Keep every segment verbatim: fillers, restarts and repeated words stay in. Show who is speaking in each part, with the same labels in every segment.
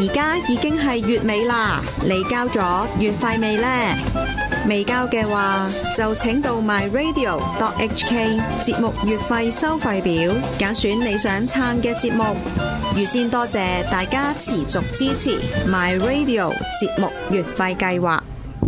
Speaker 1: 而家已經係月尾啦，你交咗月費未呢？未交嘅話，就請到 my radio dot h k 節目月費收費表，揀選你想撐嘅節目。預先多謝大家持續支持 my radio 節目月費計劃。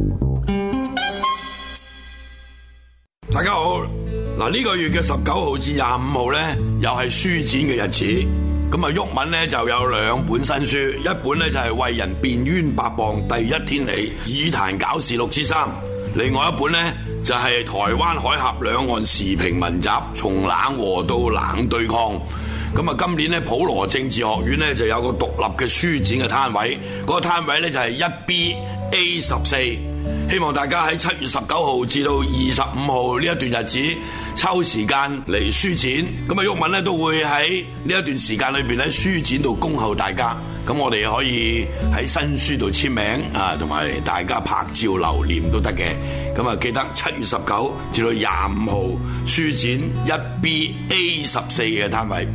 Speaker 2: 大家好，嗱，呢個月嘅十九號至廿五號咧，又係書展嘅日子。咁啊，毓民咧就有兩本新書，一本咧就係為人辯冤白謗第一天起，議壇搞事六之三，另外一本咧就係台灣海峽兩岸時評文集，從冷和到冷對抗。咁啊，今年咧普羅政治學院咧就有個獨立嘅書展嘅攤位，嗰、那個攤位咧就係一 B A 十四。希望大家喺七月十九號至到二十五號呢一段日子抽時間嚟書展，咁啊毓民咧都會喺呢一段時間裏邊喺書展度恭候大家，咁我哋可以喺新書度簽名啊，同埋大家拍照留念都得嘅。咁啊記得七月十九至到廿五號書展一 B A 十四嘅攤位。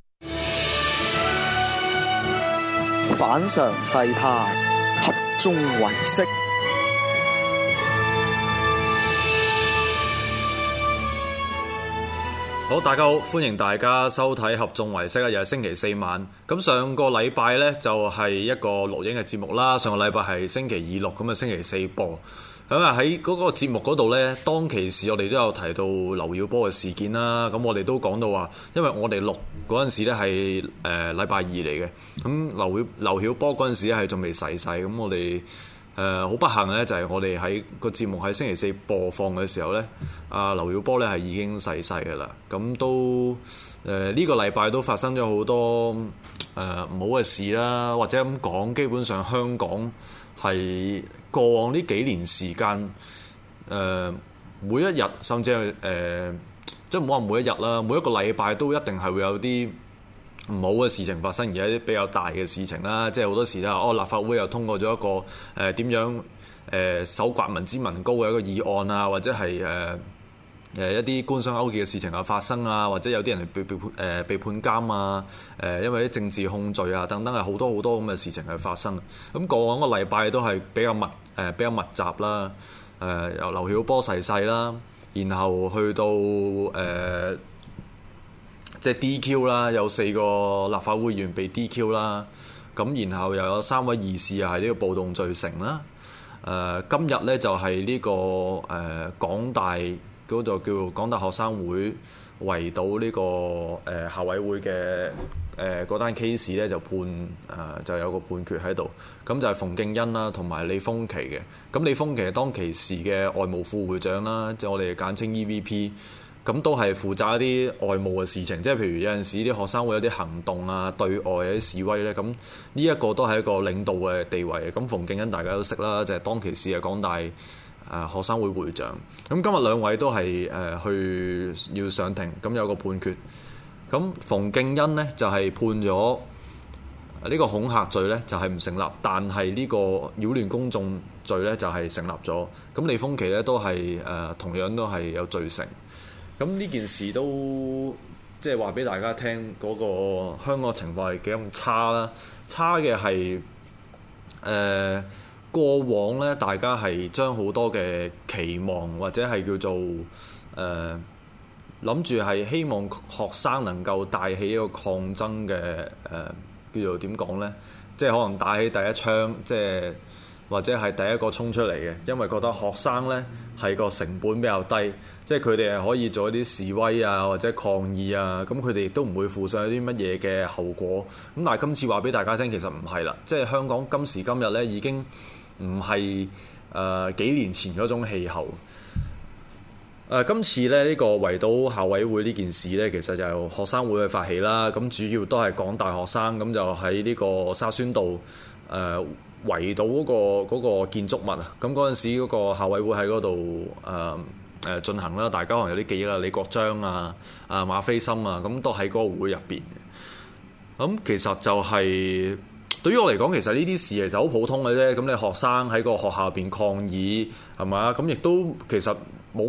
Speaker 3: 反常世態，合眾唯識。
Speaker 4: 好，大家好，歡迎大家收睇合眾唯識啊！又係星期四晚。咁上個禮拜呢，就係一個錄影嘅節目啦。上個禮拜係星期二錄，咁啊星期四播。咁啊喺嗰個節目嗰度呢，當其時我哋都有提到劉曉波嘅事件啦。咁我哋都講到話，因為我哋錄嗰陣時呢係誒禮拜二嚟嘅。咁劉曉劉曉波嗰陣時咧係仲未逝世。咁我哋誒好不幸呢，就係我哋喺個節目喺星期四播放嘅時候呢，阿劉曉波呢係已經逝世嘅啦。咁都誒呢、呃這個禮拜都發生咗好多誒唔、呃、好嘅事啦，或者咁講，基本上香港係過往呢幾年時間誒、呃、每一日，甚至係誒即係唔好話每一日啦，每一個禮拜都一定係會有啲唔好嘅事情發生，而係啲比較大嘅事情啦。即係好多時啦，哦，立法會又通過咗一個誒點、呃、樣誒搜刮民脂民膏嘅一個議案啊，或者係誒誒一啲官商勾結嘅事情啊發生啊，或者有啲人被被判誒、呃、被判監啊，誒、呃、因為啲政治控罪啊等等，係好多好多咁嘅事情係發生。咁過往個禮拜都係比較密誒、呃、比較密集啦。誒、呃、由劉曉波逝世啦，然後去到誒。呃即係 D Q 啦，有四個立法會議員被 D Q 啦，咁然後又有三位議士又係呢個暴動罪成啦。誒、呃、今日咧就係呢、這個誒、呃、港大嗰度叫港大學生會圍堵呢、這個誒、呃、校委會嘅誒嗰單 case 咧就判誒、呃、就有個判決喺度，咁就係馮敬恩啦同埋李峰琦嘅。咁李峰琦係當其時嘅外務副會長啦，即係我哋簡稱 E V P。咁都係負責一啲外務嘅事情，即係譬如有陣時啲學生會有啲行動啊，對外有啲示威咧，咁呢一個都係一個領導嘅地位。咁馮敬恩大家都識啦，就係、是、當其時係港大誒、呃、學生會會長。咁今日兩位都係誒、呃、去要上庭，咁有個判決。咁馮敬恩呢，就係、是、判咗呢個恐嚇罪呢，就係、是、唔成立，但係呢個擾亂公眾罪呢，就係、是、成立咗。咁李峰琦呢，都係誒、呃、同樣都係有罪成。咁呢件事都即係話俾大家聽，嗰、那個香港情況係幾咁差啦。差嘅係誒過往咧，大家係將好多嘅期望或者係叫做誒諗住係希望學生能夠帶起一個抗爭嘅誒、呃、叫做點講咧，即係可能打起第一槍，即係或者係第一個衝出嚟嘅，因為覺得學生咧係個成本比較低。即係佢哋係可以做一啲示威啊，或者抗議啊，咁佢哋亦都唔會負上一啲乜嘢嘅後果。咁但係今次話俾大家聽，其實唔係啦。即係香港今時今日咧，已經唔係誒幾年前嗰種氣候。誒、呃、今次咧呢、呢個圍堵校委會呢件事咧，其實就由學生會去發起啦。咁主要都係港大學生，咁就喺呢個沙宣道誒、呃、圍堵嗰、嗰個嗰個建築物啊。咁嗰陣時嗰個校委會喺嗰度誒。呃誒進行啦，大家可能有啲記憶啊，李國章啊、啊馬斐森啊，咁都喺嗰個會入邊嘅。咁其實就係、是、對於我嚟講，其實呢啲事其實好普通嘅啫。咁你學生喺個學校入邊抗議係嘛？咁亦都其實冇乜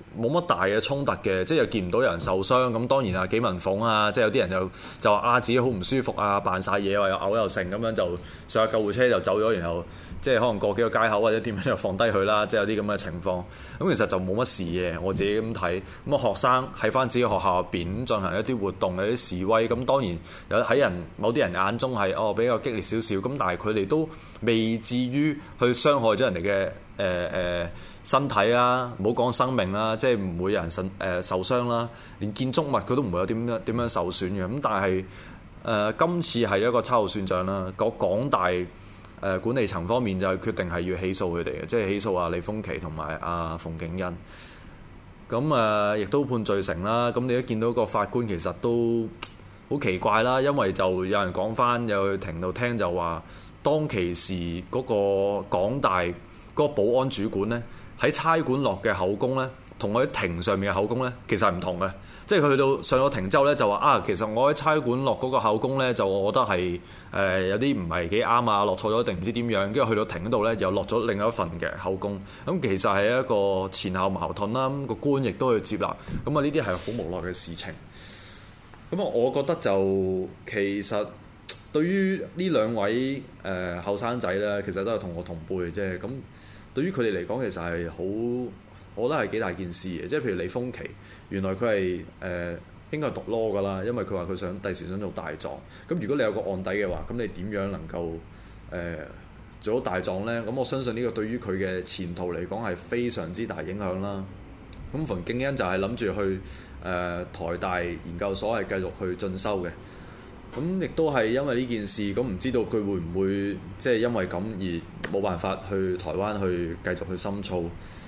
Speaker 4: 冇乜大嘅衝突嘅，即係又見唔到有人受傷。咁當然啊，紀文鳳啊，即係有啲人就就話啊自己好唔舒服啊，扮晒嘢話又嘔又剩咁樣，就上下救護車就走咗，然後即係可能過幾個街口或者點樣就放低佢啦，即係有啲咁嘅情況。咁其實就冇乜事嘅，我自己咁睇。咁啊學生喺翻自己學校入邊進行一啲活動，有啲示威，咁當然有喺人某啲人眼中係哦比較激烈少少，咁但係佢哋都未至於去傷害咗人哋嘅誒誒身體啦，唔好講生命啦，即係唔會有人受誒、呃、受傷啦，連建築物佢都唔會有點樣點樣受損嘅。咁但係誒、呃、今次係一個秋後算賬啦，個港大誒、呃、管理層方面就決定係要起訴佢哋嘅，即係起訴阿李峰琦同埋阿馮景恩。咁誒亦都判罪成啦。咁你都見到個法官其實都好奇怪啦，因為就有人講翻，有去庭度聽就話，當其時嗰個港大嗰個保安主管呢，喺差館落嘅口供呢，同我喺庭上面嘅口供呢，其實係唔同嘅。即係佢去到上咗庭之後呢，就話啊，其實我喺差館落嗰個口供呢，就我覺得係誒、呃、有啲唔係幾啱啊，落錯咗定唔知點樣。跟住去到庭嗰度呢，又落咗另一份嘅口供。咁其實係一個前後矛盾啦。咁個官亦都去接納。咁啊，呢啲係好無奈嘅事情。咁啊，我覺得就其實對於呢兩位誒後生仔呢，其實都係同我同輩嘅啫。咁對於佢哋嚟講，其實係好。我覺得係幾大件事嘅，即係譬如李峰琦，原來佢係誒應該係讀 law 㗎啦，因為佢話佢想第時想做大狀。咁如果你有個案底嘅話，咁你點樣能夠誒、呃、做到大狀呢？咁我相信呢個對於佢嘅前途嚟講係非常之大影響啦。咁馮敬恩就係諗住去誒、呃、台大研究所係繼續去進修嘅。咁亦都係因為呢件事，咁唔知道佢會唔會即係因為咁而冇辦法去台灣去繼續去深造。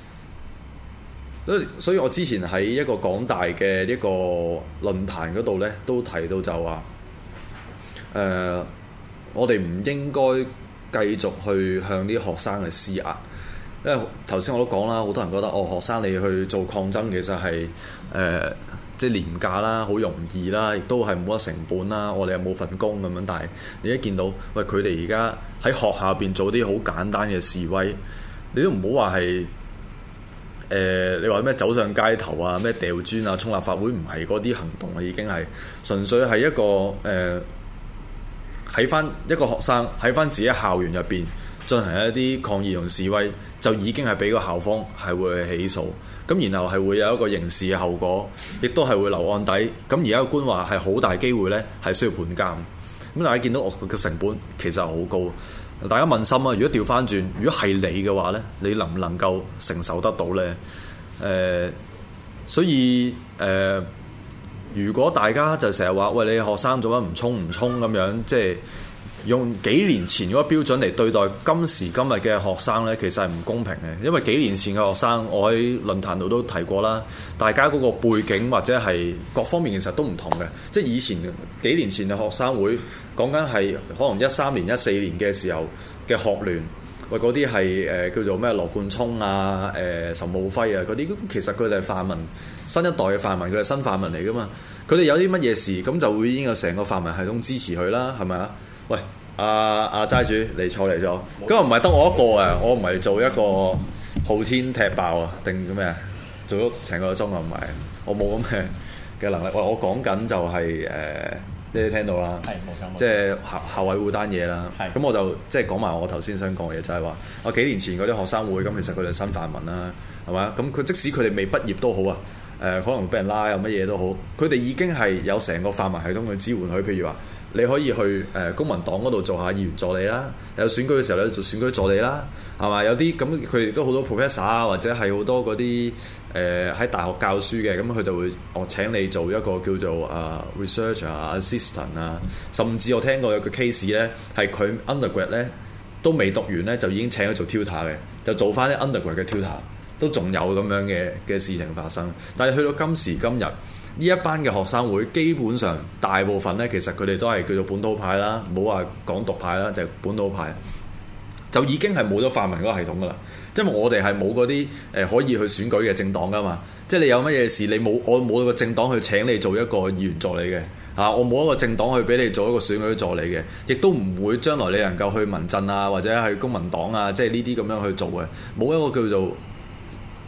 Speaker 4: 所以我之前喺一個港大嘅一個論壇嗰度呢，都提到就話，誒、呃，我哋唔應該繼續去向啲學生去施壓，因為頭先我都講啦，好多人覺得哦，學生你去做抗爭其實係誒、呃，即係廉價啦，好容易啦，亦都係冇乜成本啦，我哋又冇份工咁樣。但係你一見到，喂，佢哋而家喺學校入邊做啲好簡單嘅示威，你都唔好話係。誒、呃，你話咩走上街頭啊，咩掉磚啊，衝立法會，唔係嗰啲行動啊，已經係純粹係一個誒，喺翻一個學生喺翻自己校園入邊進行一啲抗議同示威，就已經係俾個校方係會起訴，咁然後係會有一個刑事嘅後果，亦都係會留案底。咁而家個官話係好大機會呢係需要判監。咁大家見到我嘅成本其實係好高。大家問心啊！如果調翻轉，如果係你嘅話呢，你能唔能夠承受得到呢？誒、呃，所以誒、呃，如果大家就成日話喂，你學生做乜唔衝唔衝咁樣，即係用幾年前嗰個標準嚟對待今時今日嘅學生呢，其實係唔公平嘅。因為幾年前嘅學生，我喺論壇度都提過啦，大家嗰個背景或者係各方面其實都唔同嘅。即係以前幾年前嘅學生會。講緊係可能一三年、一四年嘅時候嘅學聯，喂嗰啲係誒叫做咩羅冠聰啊、誒、呃、岑敖暉啊嗰啲，其實佢哋係泛民新一代嘅泛民，佢係新泛民嚟噶嘛。佢哋有啲乜嘢事，咁就會已經有成個泛民系統支持佢啦，係咪啊？喂，阿阿齋主你錯嚟咗，咁又唔係得我一個啊！我唔係做一個浩天踢爆啊，定做咩啊？做咗成個鐘啊，唔係我冇咁嘅嘅能力。喂，我講緊就係、是、誒。呃你哋聽到啦，即係校校委會單嘢啦。咁我就即係講埋我頭先想講嘅嘢，就係話我幾年前嗰啲學生會，咁其實佢哋新泛民啦，係嘛？咁佢即使佢哋未畢業都好啊，誒、呃、可能俾人拉有乜嘢都好，佢哋已經係有成個泛民系統去支援佢。譬如話，你可以去誒、呃、公民黨嗰度做下議員助理啦，有選舉嘅時候咧做選舉助理啦，係嘛？有啲咁佢哋都好多 professor 啊，或者係好多嗰啲。誒喺、呃、大學教書嘅，咁佢就會我請你做一個叫做啊、uh, research 啊 assistant 啊，甚至我聽過有個 case 咧，係佢 undergrad 咧都未讀完咧，就已經請佢做 tutor 嘅，就做翻啲 undergrad 嘅 tutor，都仲有咁樣嘅嘅事情發生。但係去到今時今日，呢一班嘅學生會基本上大部分咧，其實佢哋都係叫做本土派啦，唔好話港獨派啦，就係、是、本土派，就已經係冇咗泛民嗰個系統噶啦。因為我哋係冇嗰啲誒可以去選舉嘅政黨噶嘛，即係你有乜嘢事，你冇我冇個政黨去請你做一個議員助理嘅，啊，我冇一個政黨去俾你做一個選舉助理嘅，亦都唔會將來你能夠去民陣啊或者係公民黨啊，即係呢啲咁樣去做嘅，冇一個叫做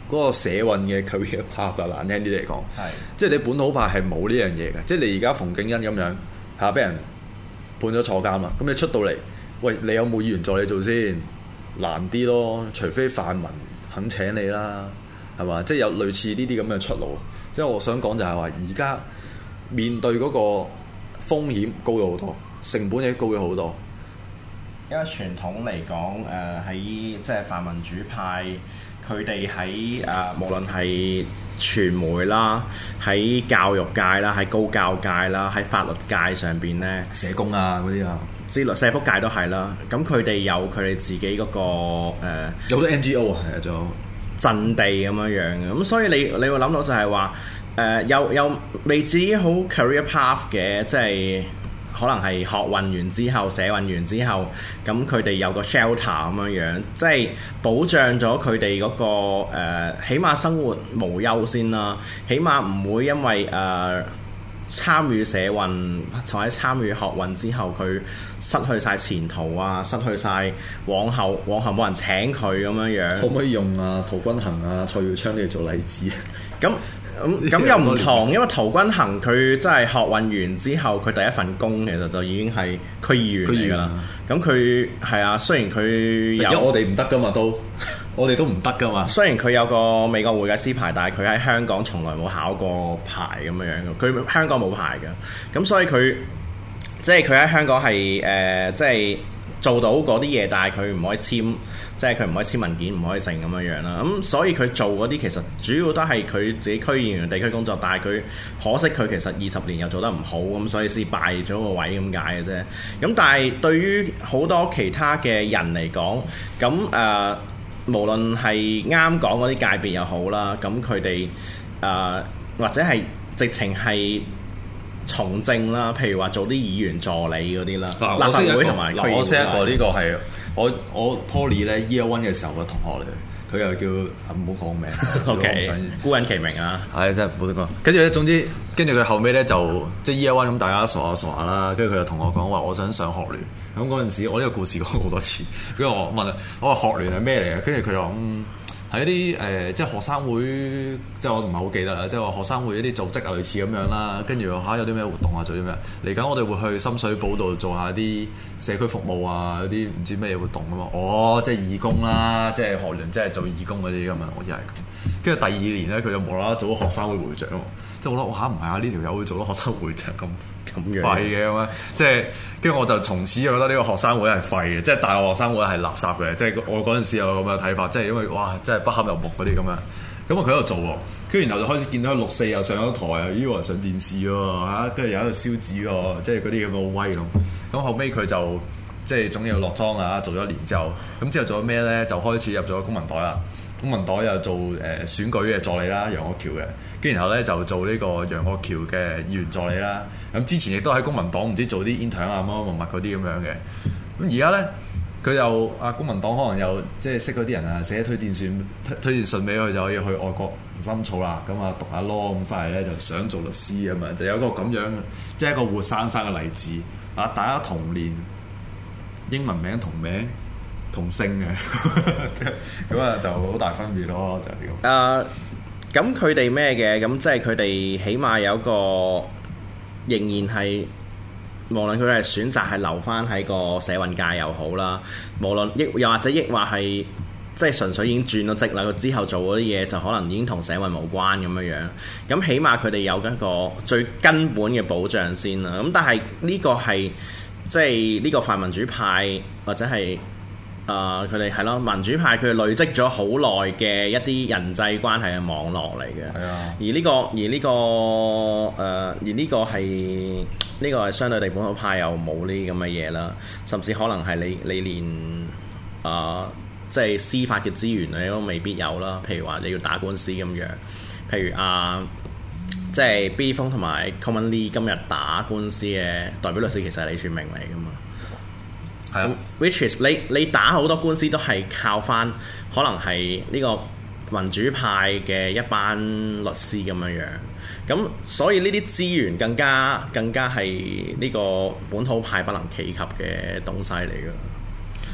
Speaker 4: 嗰個社運嘅 career path 啊，難聽啲嚟講，
Speaker 5: 係
Speaker 4: 即係你本土派係冇呢樣嘢嘅，即係你而家馮敬恩咁樣嚇俾人判咗坐監啦，咁你出到嚟，喂你有冇議員助你做先？難啲咯，除非泛民肯請你啦，係嘛？即係有類似呢啲咁嘅出路。即係我想講就係話，而家面對嗰個風險高咗好多，成本亦高咗好多。
Speaker 5: 因為傳統嚟講，誒喺即係泛民主派，佢哋喺誒無論係傳媒啦，喺教育界啦，喺高教界啦，喺法律界上邊咧，
Speaker 4: 社工啊嗰啲啊，
Speaker 5: 之類社福界都係啦。咁佢哋有佢哋自己嗰、個、呃、
Speaker 4: 有好多 N G O 啊，係啊，仲有
Speaker 5: 陣地咁樣樣嘅。咁所以你你會諗到就係話誒，又又未至於好 career path 嘅，即係。可能係學運完之後、社運完之後，咁佢哋有個 shelter 咁樣樣，即係保障咗佢哋嗰個、呃、起碼生活無憂先啦。起碼唔會因為誒、呃、參與社運或者參與學運之後，佢失去晒前途啊，失去晒往後往後冇人請佢咁樣樣。
Speaker 4: 可唔可以用啊陶君行啊蔡耀昌呢嚟做例子？
Speaker 5: 咁咁咁又唔同，因為陶君行佢真係學運完之後，佢第一份工其實就已經係區議員嚟㗎啦。咁佢係啊，雖然佢有
Speaker 4: 我哋唔得㗎嘛，都我哋都唔得㗎嘛。
Speaker 5: 雖然佢有個美國會計師牌，但係佢喺香港從來冇考過牌咁樣樣嘅。佢香港冇牌嘅，咁所以佢即係佢喺香港係誒、呃、即係。做到嗰啲嘢，但係佢唔可以簽，即係佢唔可以簽文件，唔可以成咁樣樣啦。咁所以佢做嗰啲其實主要都係佢自己區議員地區工作，但係佢可惜佢其實二十年又做得唔好，咁所以先敗咗個位咁解嘅啫。咁但係對於好多其他嘅人嚟講，咁誒、呃、無論係啱講嗰啲界別又好啦，咁佢哋誒或者係直情係。從政啦，譬如話做啲議員助理嗰啲啦，
Speaker 4: 啊、
Speaker 5: 立法會同埋區議會。
Speaker 4: 我識一個呢個係我我 Poly 咧 Year One 嘅時候嘅同學嚟，佢又叫唔好講名
Speaker 5: ，OK，孤隱其名啊。
Speaker 4: 係真係冇得講。跟住咧，總之跟住佢後尾咧就即係 Year One 咁，大家傻下傻下啦。跟住佢就同我講話，我想上學聯。咁嗰陣時，我呢個故事講好多次。跟住我問我話學聯係咩嚟嘅？跟住佢就話嗯。係一啲誒、呃，即係學生會，即係我唔係好記得啦。即係話學生會一啲組織啊，類似咁樣啦。跟住嚇有啲咩活動啊，做啲咩？嚟緊我哋會去深水埗度做下啲社區服務啊，有啲唔知咩嘢活動啊嘛。哦，即係義工啦，即係學聯，即係做義工嗰啲咁嘛。我以為咁。跟住第二年咧，佢就無啦啦做咗學生會會長喎。即係我覺得哇嚇唔係啊！呢條友會做咗學生會長咁。咁廢嘅咁啊！即係跟住我就從此就覺得呢個學生會係廢嘅，即係大學學生會係垃圾嘅。即係我嗰陣時有咁嘅睇法，即係因為哇，真係不堪入目嗰啲咁啊！咁啊佢喺度做喎，跟住然後就開始見到六四又上咗台啊，咦話上電視喎嚇，跟住又喺度燒紙喎，即係嗰啲咁嘅好威咁。咁後尾佢就即係總要落莊啊，做咗一年之後，咁之後做咗咩咧？就開始入咗公民黨啦。公民黨又做誒、呃、選舉嘅助理啦，楊岳橋嘅。跟住然後咧就做呢個楊岳橋嘅議員助理啦。咁之前亦都喺公民黨唔知做啲 intern 啊乜乜物物嗰啲咁樣嘅。咁而家咧佢又啊公民黨可能又即係識嗰啲人啊，寫推薦信推推薦信俾佢，就可以去外國深造啦。咁啊讀下 law 咁翻嚟咧就想做律師啊嘛，就有一個咁樣即係一個活生生嘅例子啊！大家同年英文名同名同姓嘅，咁啊就好大分別咯，就係咁。
Speaker 5: 誒，咁佢哋咩嘅？咁即係佢哋起碼有個。仍然係，無論佢哋係選擇係留翻喺個社運界又好啦，無論亦又或者亦話係即係純粹已經轉咗職啦，佢之後做嗰啲嘢就可能已經同社運無關咁樣樣。咁起碼佢哋有一個最根本嘅保障先啦。咁但係呢個係即係呢個泛民主派或者係誒佢哋係咯民主派，佢累積咗好耐嘅一啲人際關係嘅網絡嚟嘅。係啊，而呢個而呢個誒而呢個係呢個係相對地本土派又冇呢啲咁嘅嘢啦，甚至可能係你你連誒即係司法嘅資源你都未必有啦。譬如話你要打官司咁樣，譬如啊，即係 B 峰同埋 Common Lee 今日打官司嘅代表律師其實係李柱銘嚟㗎嘛。咁，which is 你你打好多官司都係靠翻，可能係呢個民主派嘅一班律師咁樣樣。咁所以呢啲資源更加更加係呢個本土派不能企及嘅東西嚟㗎。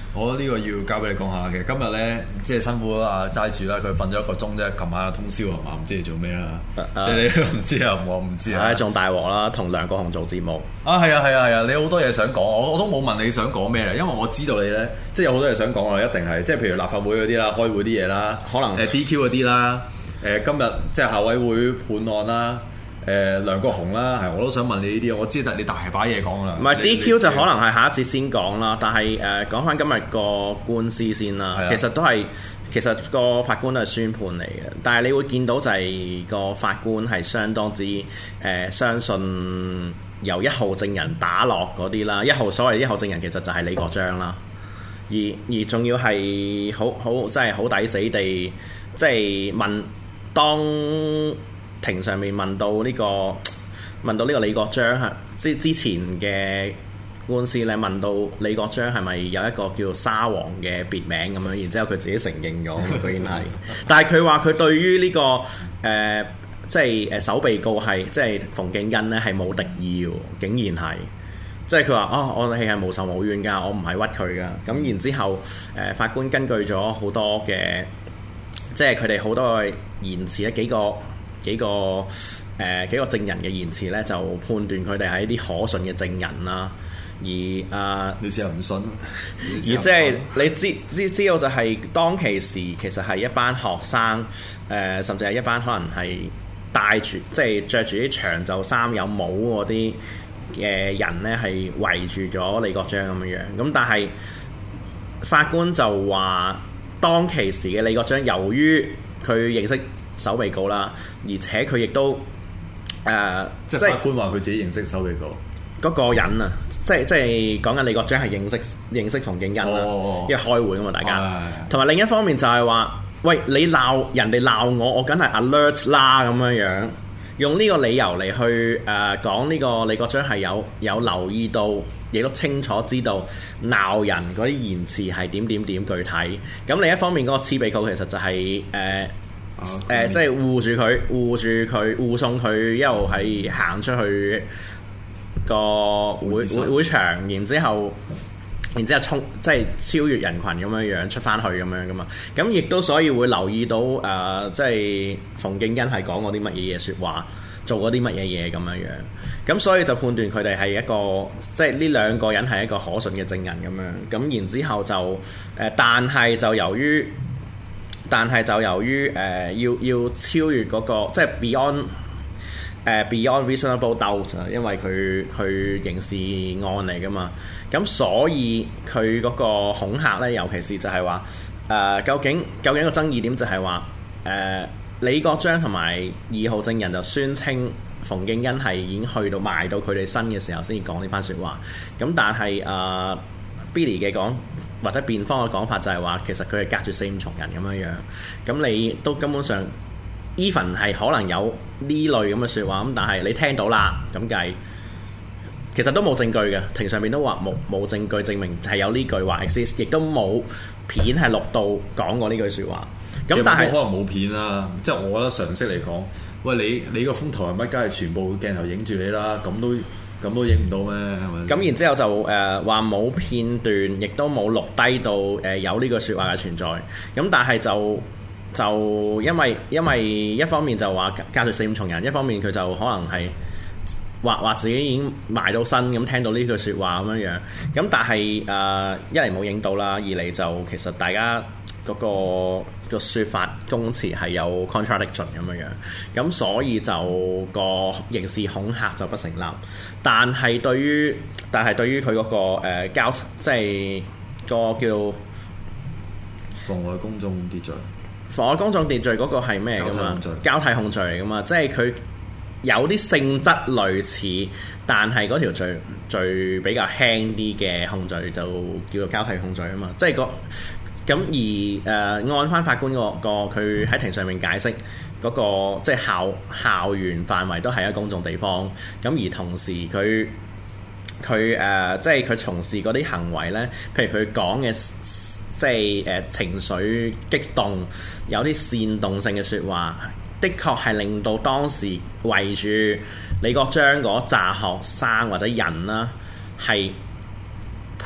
Speaker 4: 我呢個要交俾你講下嘅。今日咧，即係辛苦啊齋住啦，佢瞓咗一個鐘啫。琴晚通宵係嘛？唔知你做咩啦？
Speaker 5: 啊、
Speaker 4: 即係你都唔知啊，我唔知啊。
Speaker 5: 唉，仲大鑊啦，同梁國雄做節目。
Speaker 4: 啊，係啊，係啊，係啊！你好多嘢想講，我我都冇問你想講咩啦，因為我知道你咧，即係有好多嘢想講啊，一定係即係譬如立法會嗰啲啦，開會啲嘢啦，
Speaker 5: 可能
Speaker 4: 誒 D Q 嗰啲啦，誒今日即係校委會判案啦。誒、呃、梁國雄啦，係我都想問你呢啲，我知得你大把嘢講啦。
Speaker 5: 唔係 D Q 就可能係下一節先講啦，但係誒講翻今日個官司先啦。
Speaker 4: 啊、
Speaker 5: 其實都係其實個法官都係宣判嚟嘅，但係你會見到就係個法官係相當之誒、呃、相信由一號證人打落嗰啲啦。一號所謂一號證人其實就係李國章啦，而而仲要係好好即係好抵死地即係問當。庭上面問到呢、這個問到呢個李國章係即之前嘅官司咧，問到李國章係咪有一個叫沙皇嘅別名咁樣，然之後佢自己承認咗，居然係。但係佢話佢對於呢、這個誒、呃、即係誒首被告係即係馮敬恩咧係冇敵意喎，竟然係即係佢話哦，我哋係無仇無怨㗎，我唔係屈佢㗎。咁然之後誒、呃、法官根據咗好多嘅即係佢哋好多嘅言辭咧幾個。幾個誒、呃、幾個證人嘅言辭咧，就判斷佢哋係一啲可信嘅證人啦。而啊，呃、
Speaker 4: 你試下唔信，
Speaker 5: 而即係你知知知道就係當其時其實係一班學生誒、呃，甚至係一班可能係帶住即係着住啲長袖衫有帽嗰啲嘅人咧，係圍住咗李國章咁樣樣。咁但係法官就話，當其時嘅李國章由於佢認識首被告啦，而且佢亦都誒，呃、
Speaker 4: 即係法官話佢自己認識首被告
Speaker 5: 嗰個人啊，即係即係講緊李國章係認識認識馮敬恩啦，
Speaker 4: 哦、
Speaker 5: 因為開會啊嘛，大家。同埋、
Speaker 4: 哦、
Speaker 5: 另一方面就係話，喂，你鬧人哋鬧我，我梗係 alert 啦咁樣樣，用呢個理由嚟去誒、呃、講呢個李國章係有有留意到，亦都清楚知道鬧人嗰啲言辭係點點點具體。咁另一方面嗰個次被告其實就係、是、誒。呃誒、啊呃，即係護住佢，護住佢，護送佢一路係行出去個會會會場，然之後，然之後衝，即係超越人群咁樣樣出翻去咁樣噶嘛。咁亦都所以會留意到誒、呃，即係馮敬恩係講過啲乜嘢嘢説話，做過啲乜嘢嘢咁樣樣。咁所以就判斷佢哋係一個，即係呢兩個人係一個可信嘅證人咁樣。咁然之後就誒、呃，但係就由於。但係就由於誒、呃、要要超越嗰、那個即係 beyond 誒、呃、beyond reasonable doubt，因為佢佢刑事案嚟噶嘛，咁所以佢嗰個恐嚇咧，尤其是就係話誒究竟究竟個爭議點就係話誒李國章同埋二號證人就宣稱馮敬恩係已經去到埋到佢哋身嘅時候先至講呢番説話，咁但係誒、呃、Billy 嘅講。或者辯方嘅講法就係話，其實佢係隔住四五重人咁樣樣，咁你都根本上 even 係可能有呢類咁嘅説話，咁但係你聽到啦，咁計其實都冇證據嘅，庭上面都話冇冇證據證明係有呢句話 exist， 亦都冇片係錄到講過呢句説話。咁但係
Speaker 4: 可能冇片啦，即係我覺得常識嚟講，喂你你個風頭係乜？梗係全部鏡頭影住你啦，咁都。咁都影唔到咩？係咪？咁
Speaker 5: 然之後就誒話冇片段，亦都冇錄低到誒、呃、有呢個説話嘅存在。咁但係就就因為因為一方面就話隔住四五重人，一方面佢就可能係話話自己已經埋到身咁聽到呢句説話咁樣樣。咁但係誒、呃、一嚟冇影到啦，二嚟就其實大家嗰、嗰個。個説法公詞係有 contradiction 咁樣樣，咁所以就個刑事恐嚇就不成立。但係對於但係對於佢嗰個誒交即係個叫
Speaker 4: 妨礙公眾秩序，
Speaker 5: 妨礙公眾秩序嗰個係咩㗎嘛？交替控罪嚟㗎嘛？即係佢有啲性質類似，但係嗰條罪罪比較輕啲嘅控罪就叫做交替控罪啊嘛。即係個。咁而誒、呃、按翻法官個個佢喺庭上面解釋嗰、那個即係校校園範圍都係一個公眾地方，咁而同時佢佢誒即係佢從事嗰啲行為咧，譬如佢講嘅即係誒、呃、情緒激動，有啲煽動性嘅説話，的確係令到當時圍住李國章嗰紮學生或者人啦係。判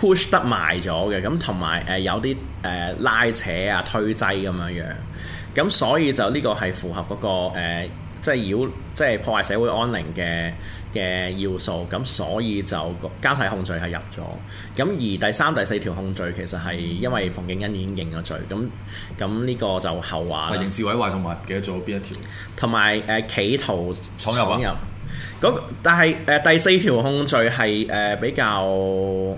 Speaker 5: push 得埋咗嘅，咁同埋誒有啲誒、呃、拉扯啊推擠咁樣樣，咁所以就呢個係符合嗰、那個、呃、即係擾即係破壞社會安寧嘅嘅要素，咁所以就交替控罪係入咗。咁而第三、第四條控罪其實係因為馮敬恩已經認咗罪，咁咁呢個就後話啦。
Speaker 4: 刑事毀壞同埋唔記得咗邊一條？
Speaker 5: 同埋誒企圖
Speaker 4: 闖入啊！
Speaker 5: 闖入嗰但係誒、呃、第四條控罪係誒、呃、比較，我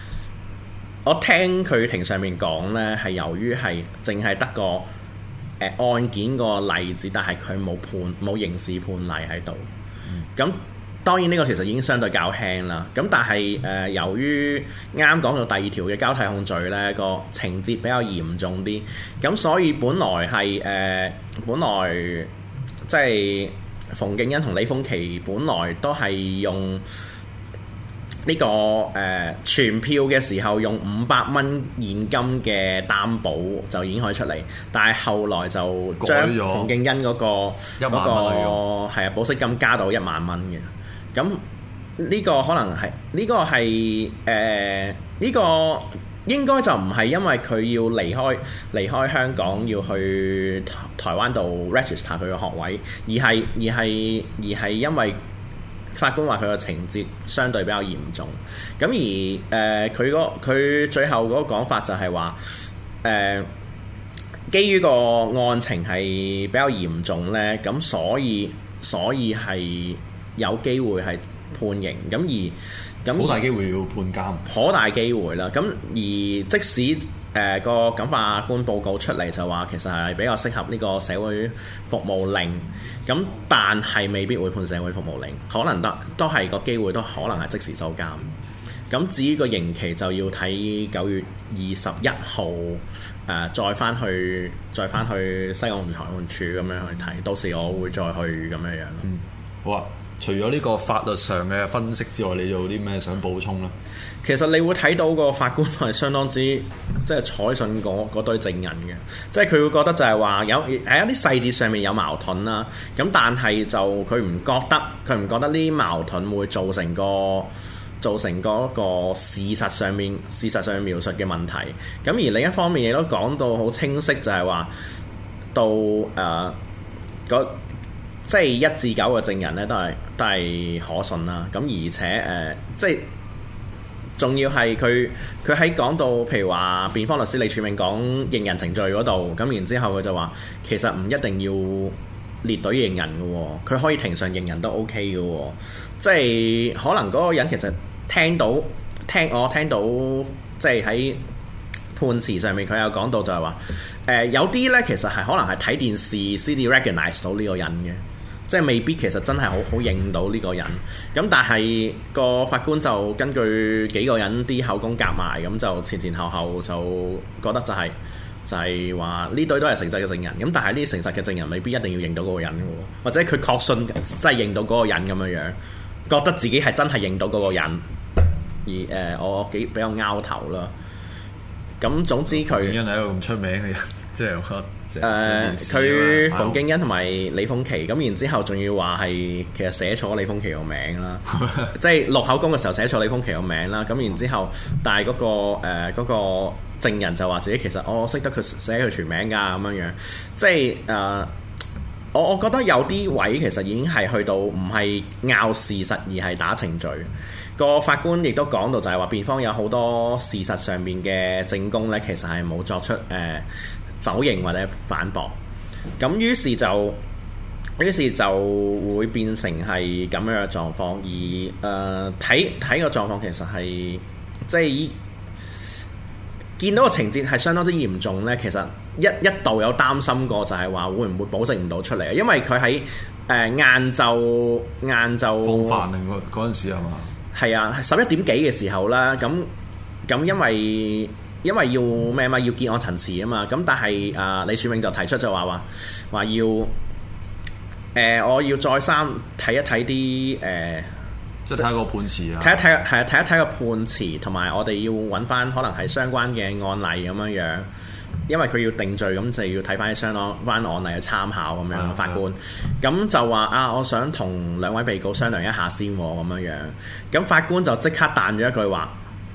Speaker 5: 聽佢庭上面講咧，係由於係淨係得個誒、呃、案件個例子，但係佢冇判冇刑事判例喺度。咁、嗯、當然呢個其實已經相對較輕啦。咁但係誒、呃、由於啱啱講到第二條嘅交替控罪咧，個情節比較嚴重啲，咁所以本來係誒、呃、本來即係。馮敬恩同李峰琦本來都係用呢、這個誒傳、呃、票嘅時候用五百蚊現金嘅擔保就已經可以出嚟，但係後來就將馮敬恩嗰、那個嗰、那個係啊保釋金加到一萬蚊嘅。咁呢個可能係呢、這個係誒呢個應該就唔係因為佢要離開離開香港要去台台灣度 register 佢嘅學位，而係而係而係因為法官話佢嘅情節相對比較嚴重。咁而誒佢嗰佢最後嗰個講法就係話誒，基於個案情係比較嚴重咧，咁所以所以係有機會係判刑。咁而咁
Speaker 4: 好大機會要判監，
Speaker 5: 好大機會啦。咁而即使誒、呃、個感化官報告出嚟就話其實係比較適合呢個社會服務令，咁但係未必會判社會服務令，可能得都係個機會都可能係即時收監。咁至於個刑期就要睇九月二十一號誒再翻去再翻去西岸裁判處咁樣去睇，到時我會再去咁樣樣。
Speaker 4: 嗯，好啊。除咗呢個法律上嘅分析之外，你有啲咩想補充呢？
Speaker 5: 其實你會睇到個法官係相當之即係採信嗰嗰堆證人嘅，即係佢會覺得就係話有喺一啲細節上面有矛盾啦。咁但係就佢唔覺得佢唔覺得呢啲矛盾會造成個造成嗰個事實上面事實上面描述嘅問題。咁而另一方面亦都講到好清晰就，就係話到誒嗰。即係一至九個證人咧，都係都係可信啦。咁而且誒、呃，即係仲要係佢佢喺講到，譬如話辯方律師李柱銘講認人程序嗰度，咁然之後佢就話其實唔一定要列隊認人嘅喎，佢可以庭上認人都 OK 嘅喎。即係可能嗰個人其實聽到聽我聽到，即係喺判詞上面佢有講到就係話誒有啲咧其實係可能係睇電視先至 recognize 到呢個人嘅。即係未必其實真係好好認到呢個人，咁但係個法官就根據幾個人啲口供夾埋，咁就前前後後就覺得就係、是、就係話呢堆都係誠實嘅證人，咁但係呢啲誠實嘅證人未必一定要認到嗰個人嘅，或者佢確信真係認到嗰個人咁樣樣，覺得自己係真係認到嗰個人，而誒、呃、我幾比較拗頭啦。咁總之佢
Speaker 4: 因係一個咁出名嘅人，即係我。
Speaker 5: 誒佢馮敬恩同埋李峰琦，咁然之後仲要話係其實寫錯李峰琦個名啦，即係錄口供嘅時候寫錯李峰琦個名啦。咁然之後，但係嗰、嗰個誒嗰、呃嗰個證人就話自己其實我識得佢寫佢全名㗎咁樣樣，即係誒、呃、我我覺得有啲位其實已經係去到唔係拗事實而係打程序。個法官亦都講到就係話辯方有好多事實上面嘅證供咧，其實係冇作出誒。呃否認或者反駁，咁於是就於是就會變成係咁樣嘅狀況，而誒睇睇個狀況其實係即係見到個情節係相當之嚴重咧。其實一一度有擔心過就係話會唔會保釋唔到出嚟，因為佢喺誒晏晝晏晝
Speaker 4: 放飯定嗰嗰陣時係嘛？係
Speaker 5: 啊，十一點幾嘅時候啦，咁咁因為。因為要咩嘛，要結案陳詞啊嘛，咁但係啊、呃、李柱銘就提出就話話話要誒、呃、我要再三睇一睇啲誒，
Speaker 4: 即係睇個判詞啊，
Speaker 5: 睇一睇係啊睇一睇個判詞，同埋我哋要揾翻可能係相關嘅案例咁樣樣，因為佢要定罪，咁就要睇翻啲相關案例嘅參考咁樣。嗯、法官咁、嗯、就話啊，我想同兩位被告商量一下先咁樣樣，咁法官就即刻彈咗一句話。誒、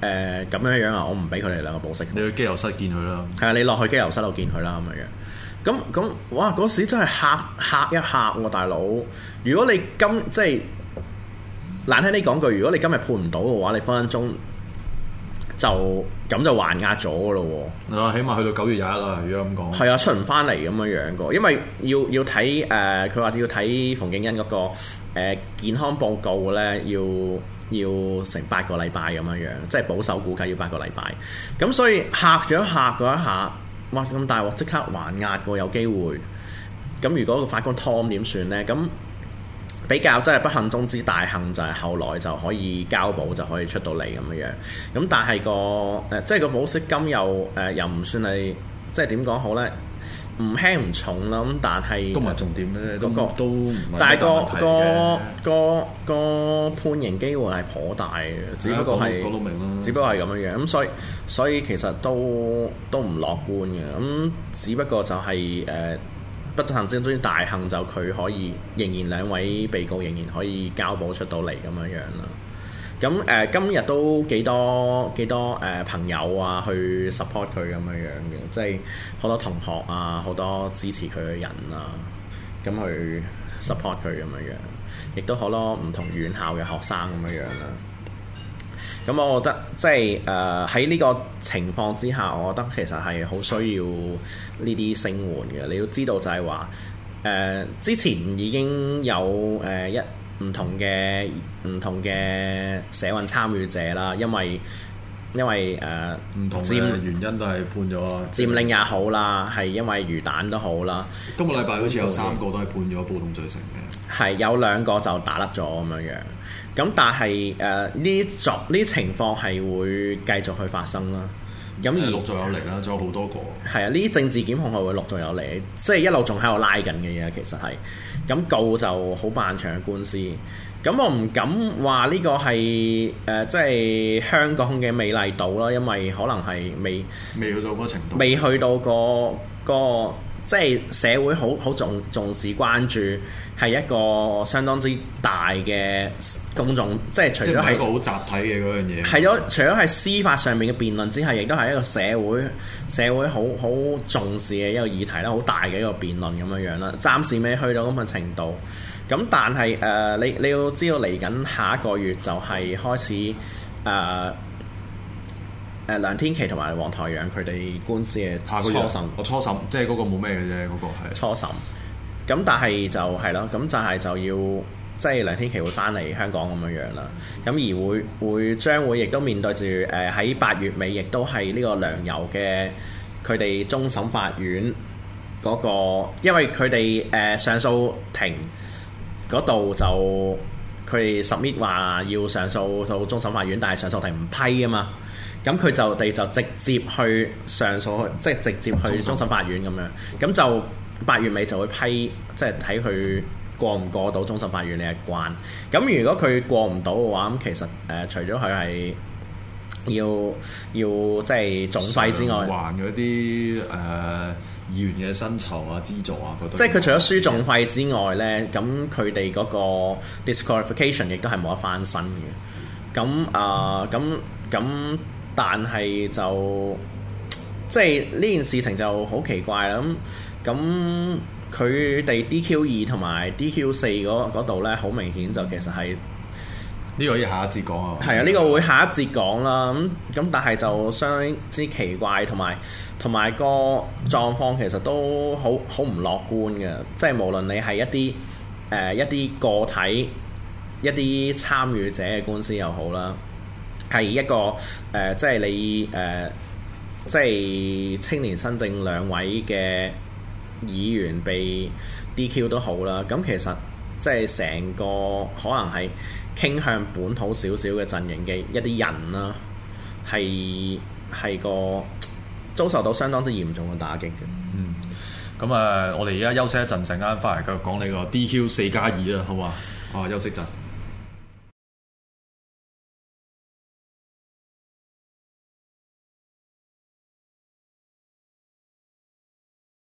Speaker 5: 誒咁樣樣啊，我唔俾佢哋兩個保釋。
Speaker 4: 你去機油室見佢啦。
Speaker 5: 係啊，你落去機油室度見佢啦咁樣樣。咁咁哇！嗰時真係嚇嚇一嚇喎，大佬！如果你今即係難聽啲講句，如果你今日判唔到嘅話，你分分鐘就咁就還押咗嘅咯喎。
Speaker 4: 啊，起碼去到九月廿一啦，如果咁講。
Speaker 5: 係啊，出唔翻嚟咁樣樣個，因為要要睇誒，佢話要睇馮敬恩嗰個、呃、健康報告咧，要要成八個禮拜咁樣樣，即係保守估計要八個禮拜。咁所以嚇咗一嚇嗰一下。哇！咁大鑊，即刻還押過有機會。咁如果個法官拖咁點算呢？咁比較真係不幸中之大幸就係後來就可以交保，就可以出到嚟咁樣樣。咁但係個誒、呃，即係個保釋金又誒、呃、又唔算係即係點講好呢？唔輕唔重啦。咁但係
Speaker 4: 都唔係重點咧，
Speaker 5: 嗰、那個
Speaker 4: 都唔係
Speaker 5: 但係個
Speaker 4: 大問題嘅。
Speaker 5: 個個個判刑機會係頗大嘅，只不過係只不過係咁樣樣。咁所以所以其實都都唔樂觀嘅。咁只不過就係、是、誒、呃、不幸之中大幸，就佢可以仍然兩位被告仍然可以交保出到嚟咁樣樣啦。咁誒、呃、今日都幾多幾多誒、呃、朋友啊去 support 佢咁樣樣嘅，即係好多同學啊，好多支持佢嘅人啊，咁去 support 佢咁樣樣，亦都好多唔同院校嘅學生咁樣樣啦。咁我覺得即係誒喺呢個情況之下，我覺得其實係好需要呢啲聲援嘅。你要知道就係話誒之前已經有誒、呃、一唔同嘅唔同嘅社運參與者啦，因為因為誒唔、呃、
Speaker 4: 同嘅原因都係判咗
Speaker 5: 佔領也好啦，係因為魚蛋都好啦。
Speaker 4: 今個禮拜好似有三個都係判咗暴動罪成嘅，
Speaker 5: 係有兩個就打甩咗咁樣樣。咁但係誒呢作呢情況係會繼續去發生啦。咁而
Speaker 4: 陸續有嚟啦，仲有好多個。係
Speaker 5: 啊，呢啲政治檢控係會陸續有嚟，即係一路仲喺度拉緊嘅嘢，其實係。咁告就好漫長嘅官司。咁我唔敢話呢個係誒、呃，即係香港嘅美麗島啦，因為可能係未
Speaker 4: 未去到嗰個程度，
Speaker 5: 未去到個個即係社會好好重重視關注，係一個相當之大嘅公眾，即係除咗係
Speaker 4: 一個好集體嘅嗰樣嘢。
Speaker 5: 係咗，除咗係司法上面嘅辯論之下，亦都係一個社會社會好好重視嘅一個議題啦，好大嘅一個辯論咁樣樣啦。暫時未去到咁嘅程度。咁但係誒、呃，你你要知道嚟緊下一個月就係開始誒誒、呃呃、梁天琦同埋黃台仰佢哋官司嘅初審。
Speaker 4: 我初審即係嗰個冇咩嘅啫，嗰、嗰個係
Speaker 5: 初審。咁但係就係咯，咁就係就要即係梁天琦會翻嚟香港咁樣樣啦。咁而會會將會亦都面對住誒喺八月尾，亦都係呢個梁游嘅佢哋終審法院嗰、嗰個，因為佢哋誒上訴庭。嗰度就佢哋 submit 話要上訴到終審法院，但係上訴庭唔批啊嘛，咁佢就哋就直接去上訴，即係直接去終審法院咁樣，咁就八月尾就會批，即係睇佢過唔過到終審法院呢一關。咁如果佢過唔到嘅話，咁其實誒、呃、除咗佢係要要即係總費之外，
Speaker 4: 還嗰啲誒。呃議員嘅薪酬啊、資助啊嗰度，
Speaker 5: 即係佢除咗輸訟費之外咧，咁佢哋嗰個 disqualification 亦都係冇得翻身嘅。咁啊，咁、呃、咁，但係就即係呢件事情就好奇怪啦。咁咁佢哋 D Q 二同埋 D Q 四嗰度咧，好明顯就其實係。
Speaker 4: 呢個要下一節講啊！
Speaker 5: 係啊，呢個會下一節講啦。咁咁，但係就相當之奇怪，同埋同埋個狀況其實都好好唔樂觀嘅。即係無論你係一啲誒、呃、一啲個體、一啲參與者嘅官司又好啦，係一個誒、呃，即係你誒、呃，即係青年新政兩位嘅議員被 D Q 都好啦。咁其實即係成個可能係傾向本土少少嘅陣營嘅一啲人啦，係係個遭受到相當之嚴重嘅打擊嘅。
Speaker 4: 嗯，咁啊，我哋而家休息一陣，陣間翻嚟繼續講你個 D Q 四加二啦，好嘛？啊，休息陣。